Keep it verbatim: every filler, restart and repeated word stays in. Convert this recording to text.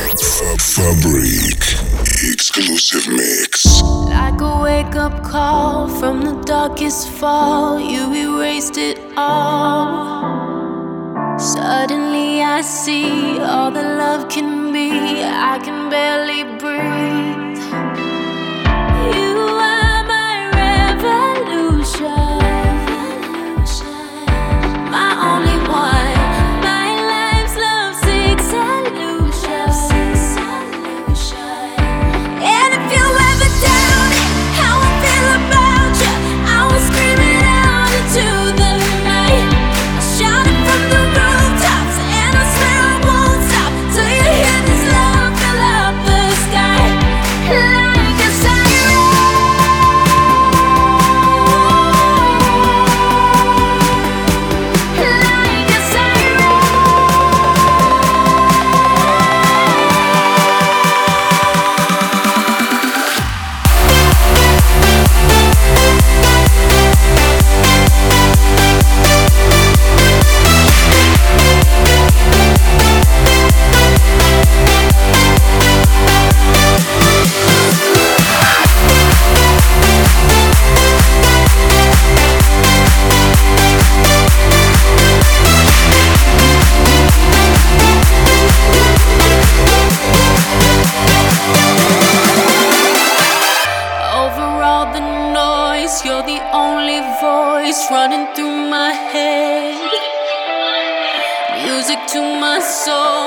Fabric exclusive mix. Like a wake up call from the darkest fall, you erased it all. Suddenly I see all that love can be. I can barely breathe. You are my revolution, my only one. My life's love sick solution. And if you ever doubt how I feel about you, I will scream it out into the night. I'll shout it from the rooftops, and I swear I won't stop till you hear this love fill up the sky like a siren. Like a siren. Over all the noise, you're the only voice running through my head. Music to my soul.